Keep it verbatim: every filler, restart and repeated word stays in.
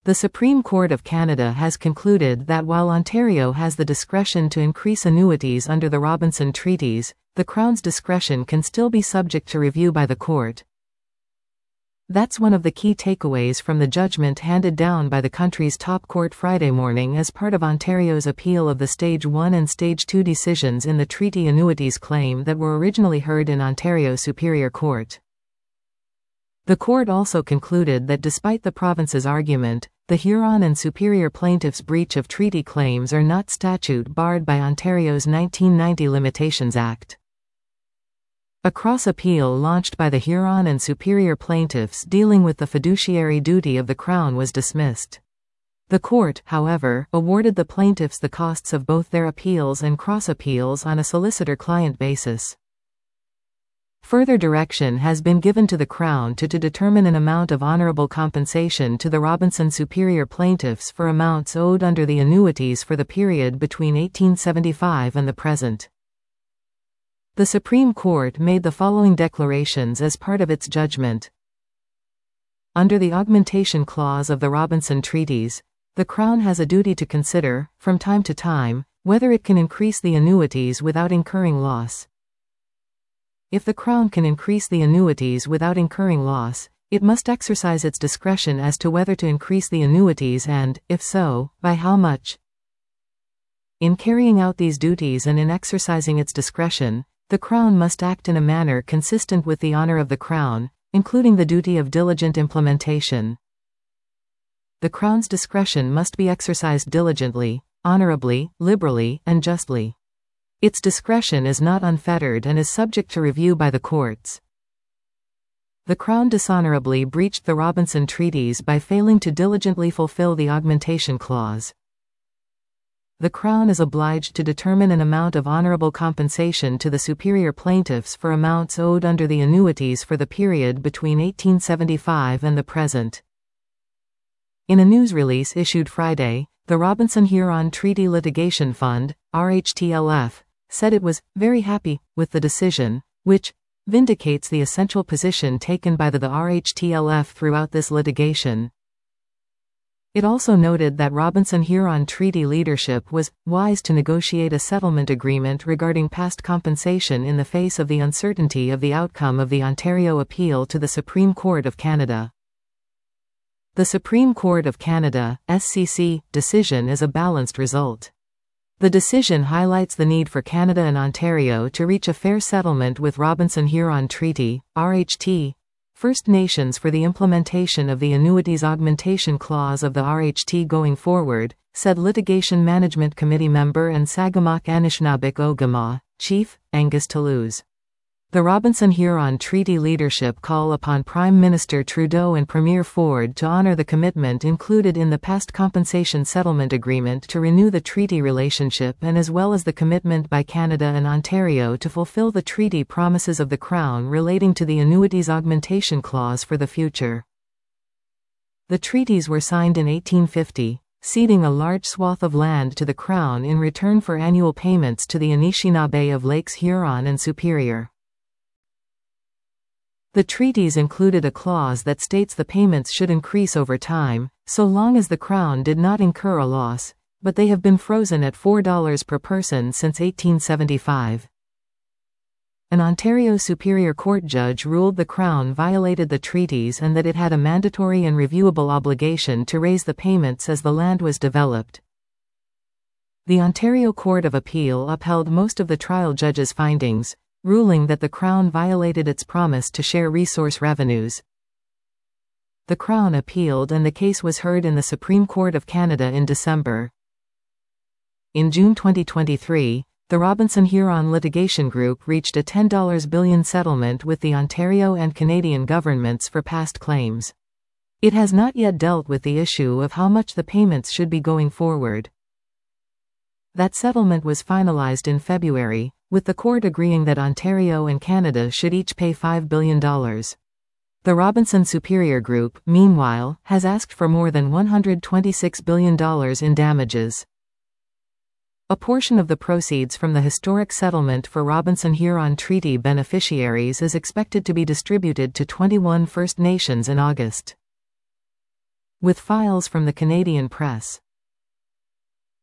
The Supreme Court of Canada has concluded that while Ontario has the discretion to increase annuities under the Robinson Treaties, the Crown's discretion can still be subject to review by the court. That's one of the key takeaways from the judgment handed down by the country's top court Friday morning as part of Ontario's appeal of the Stage one and Stage two decisions in the treaty annuities claim that were originally heard in Ontario Superior Court. The court also concluded that despite the province's argument, the Huron and Superior plaintiffs' breach of treaty claims are not statute barred by Ontario's nineteen ninety Limitations Act. A cross-appeal launched by the Huron and Superior plaintiffs dealing with the fiduciary duty of the Crown was dismissed. The court, however, awarded the plaintiffs the costs of both their appeals and cross-appeals on a solicitor-client basis. Further direction has been given to the Crown to, to determine an amount of honourable compensation to the Robinson Superior plaintiffs for amounts owed under the annuities for the period between eighteen seventy-five and the present. The Supreme Court made the following declarations as part of its judgment. Under the Augmentation Clause of the Robinson Treaties, the Crown has a duty to consider, from time to time, whether it can increase the annuities without incurring loss. If the Crown can increase the annuities without incurring loss, it must exercise its discretion as to whether to increase the annuities and, if so, by how much. In carrying out these duties and in exercising its discretion, the Crown must act in a manner consistent with the honour of the Crown, including the duty of diligent implementation. The Crown's discretion must be exercised diligently, honourably, liberally, and justly. Its discretion is not unfettered and is subject to review by the courts. The Crown dishonorably breached the Robinson Treaties by failing to diligently fulfill the Augmentation Clause. The Crown is obliged to determine an amount of honorable compensation to the Superior plaintiffs for amounts owed under the annuities for the period between eighteen seventy-five and the present. In a news release issued Friday, the Robinson-Huron Treaty Litigation Fund, R H T L F, said it was very happy with the decision, which vindicates the essential position taken by the, the R H T L F throughout this litigation. It also noted that Robinson-Huron Treaty leadership was wise to negotiate a settlement agreement regarding past compensation in the face of the uncertainty of the outcome of the Ontario appeal to the Supreme Court of Canada. The Supreme Court of Canada, S C C, decision is a balanced result. The decision highlights the need for Canada and Ontario to reach a fair settlement with Robinson-Huron Treaty, R H T, First Nations for the implementation of the Annuities Augmentation Clause of the R H T going forward, said Litigation Management Committee member and Sagamok Anishinaabeg Ogama, Chief, Angus Toulouse. The Robinson-Huron Treaty leadership call upon Prime Minister Trudeau and Premier Ford to honour the commitment included in the past compensation settlement agreement to renew the treaty relationship and as well as the commitment by Canada and Ontario to fulfill the treaty promises of the Crown relating to the Annuities Augmentation Clause for the future. The treaties were signed in eighteen fifty, ceding a large swath of land to the Crown in return for annual payments to the Anishinaabe of Lakes Huron and Superior. The treaties included a clause that states the payments should increase over time, so long as the Crown did not incur a loss, but they have been frozen at four dollars per person since eighteen seventy-five. An Ontario Superior Court judge ruled the Crown violated the treaties and that it had a mandatory and reviewable obligation to raise the payments as the land was developed. The Ontario Court of Appeal upheld most of the trial judge's findings, ruling that the Crown violated its promise to share resource revenues. The Crown appealed and the case was heard in the Supreme Court of Canada in December. In June twenty twenty-three, the Robinson-Huron Litigation Group reached a ten billion dollars settlement with the Ontario and Canadian governments for past claims. It has not yet dealt with the issue of how much the payments should be going forward. That settlement was finalized in February, with the court agreeing that Ontario and Canada should each pay five billion dollars. The Robinson Superior Group, meanwhile, has asked for more than one hundred twenty-six billion dollars in damages. A portion of the proceeds from the historic settlement for Robinson-Huron Treaty beneficiaries is expected to be distributed to twenty-one First Nations in August. With files from the Canadian press.